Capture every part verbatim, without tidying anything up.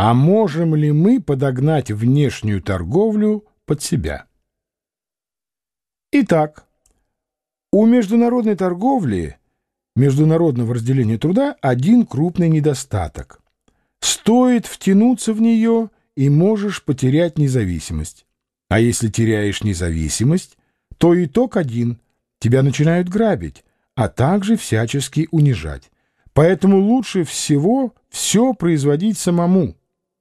А можем ли мы подогнать внешнюю торговлю под себя? Итак, у международной торговли, международного разделения труда, один крупный недостаток. Стоит втянуться в нее, и можешь потерять независимость. А если теряешь независимость, то итог один – тебя начинают грабить, а также всячески унижать. Поэтому лучше всего все производить самому.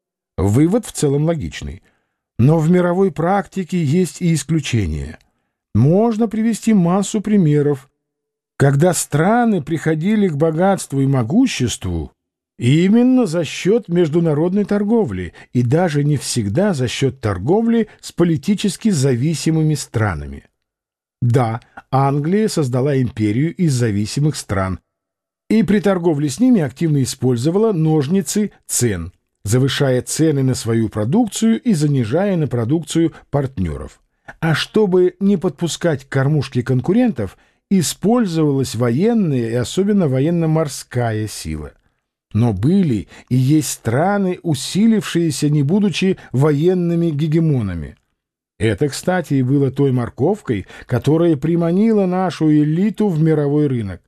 Вывод в целом логичный. Но в мировой практике есть и исключения. Можно привести массу примеров, когда страны приходили к богатству и могуществу именно за счет международной торговли, и даже не всегда за счет торговли с политически зависимыми странами. Да, Англия создала империю из зависимых стран, и при торговле с ними активно использовала ножницы цен, завышая цены на свою продукцию и занижая на продукцию партнеров. А чтобы не подпускать к кормушке конкурентов, использовалась военная и особенно военно-морская сила. Но были и есть страны, усилившиеся, не будучи военными гегемонами. Это, кстати, и было той морковкой, которая приманила нашу элиту в мировой рынок.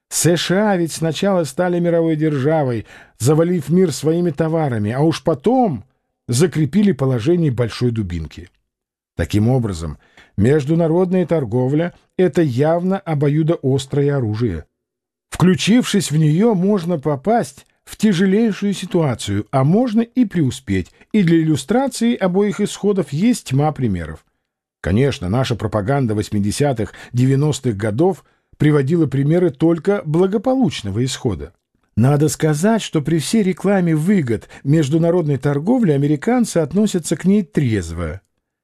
США ведь сначала стали мировой державой, завалив мир своими товарами, а уж потом закрепили положение большой дубинки. Таким образом, международная торговля — это явно обоюдоострое оружие. Включившись в нее, можно попасть в тяжелейшую ситуацию, а можно и преуспеть, и для иллюстрации обоих исходов есть тьма примеров. Конечно, наша пропаганда восьмидесятых девяностых годов приводила примеры только благополучного исхода. Надо сказать, что при всей рекламе выгод международной торговли американцы относятся к ней трезво.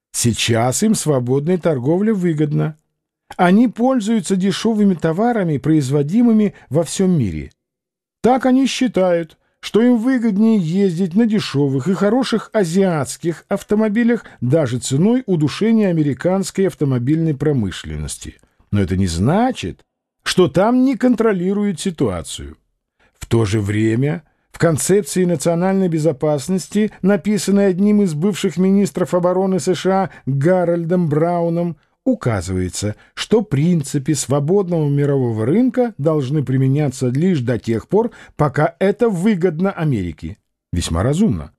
Сейчас им свободная торговля выгодна. Они пользуются дешевыми товарами, производимыми во всем мире. Так они считают, что им выгоднее ездить на дешевых и хороших азиатских автомобилях даже ценой удушения американской автомобильной промышленности. Но это не значит, что там не контролируют ситуацию. В то же время в концепции национальной безопасности, написанной одним из бывших министров обороны США Гарольдом Брауном, указывается, что принципы свободного мирового рынка должны применяться лишь до тех пор, пока это выгодно Америке. Весьма разумно.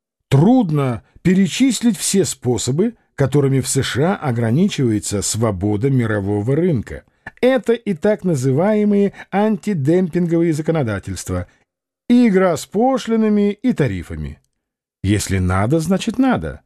Трудно перечислить все способы, которыми в США ограничивается свобода мирового рынка. Это и так называемые антидемпинговые законодательства, и игра с пошлинами и тарифами. Если надо, значит надо.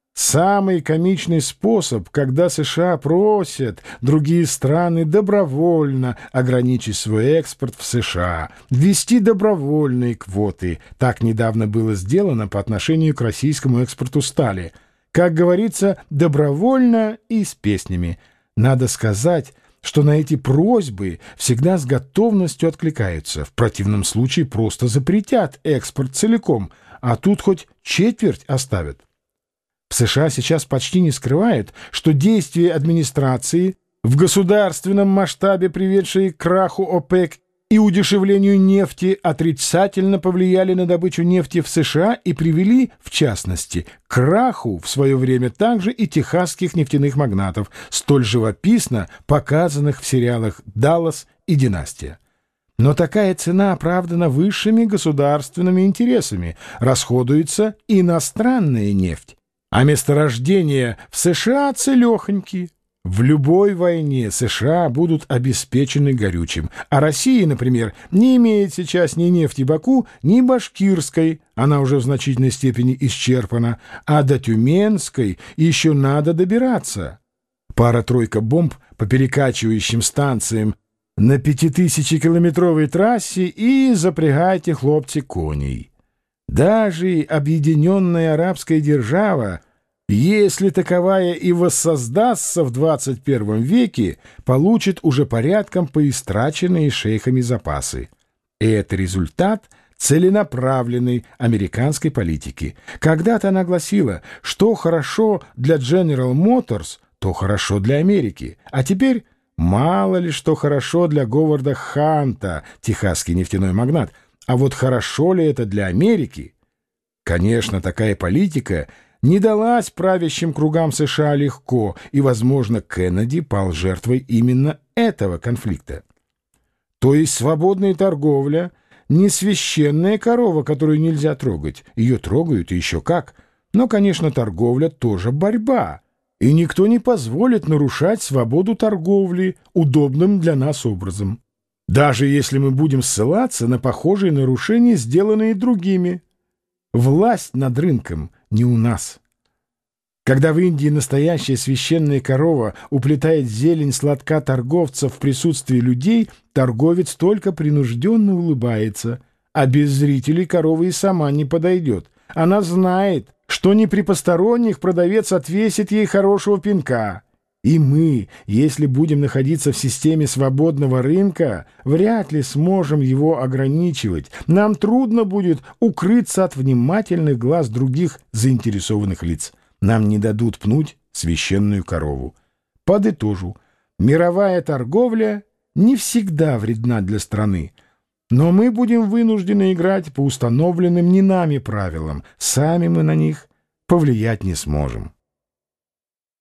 Самый комичный способ, когда США просят другие страны добровольно ограничить свой экспорт в США, ввести добровольные квоты. Так недавно было сделано по отношению к российскому экспорту стали. Как говорится, добровольно и с песнями. Надо сказать, что на эти просьбы всегда с готовностью откликаются. В противном случае просто запретят экспорт целиком, а тут хоть четверть оставят. В США сейчас почти не скрывают, что действия администрации, в государственном масштабе приведшие к краху ОПЕК и удешевлению нефти, отрицательно повлияли на добычу нефти в США и привели, в частности, к краху в свое время также и техасских нефтяных магнатов, столь живописно показанных в сериалах «Даллас» и «Династия». Но такая цена оправдана высшими государственными интересами, расходуется иностранная нефть. А месторождения в США целехоньки. В любой войне США будут обеспечены горючим. А Россия, например, не имеет сейчас ни нефти Баку, ни башкирской, она уже в значительной степени исчерпана, а до Тюменской еще надо добираться. Пара-тройка бомб по перекачивающим станциям на пятитысячекилометровой трассе и запрягайте, хлопцы, коней. Даже объединенная арабская держава, если таковая и воссоздастся в двадцать первом веке, получит уже порядком поистраченные шейхами запасы. И это результат целенаправленной американской политики. Когда-то она гласила, что хорошо для General Motors, то хорошо для Америки. А теперь мало ли что хорошо для Говарда Ханта, техасский нефтяной магнат. А вот хорошо ли это для Америки? Конечно, такая политика не далась правящим кругам США легко, и, возможно, Кеннеди пал жертвой именно этого конфликта. То есть свободная торговля не священная корова, которую нельзя трогать. Ее трогают и еще как. Но, конечно, торговля тоже борьба. И никто не позволит нарушать свободу торговли удобным для нас образом. Даже если мы будем ссылаться на похожие нарушения, сделанные другими. Власть над рынком не у нас. Когда в Индии настоящая священная корова уплетает зелень сладка торговца в присутствии людей, торговец только принужденно улыбается, а без зрителей корова и сама не подойдет. Она знает, что не при посторонних продавец отвесит ей хорошего пинка. И мы, если будем находиться в системе свободного рынка, вряд ли сможем его ограничивать. Нам трудно будет укрыться от внимательных глаз других заинтересованных лиц. Нам не дадут пнуть священную корову. Подытожу. Мировая торговля не всегда вредна для страны. Но мы будем вынуждены играть по установленным не нами правилам. Сами мы на них повлиять не сможем.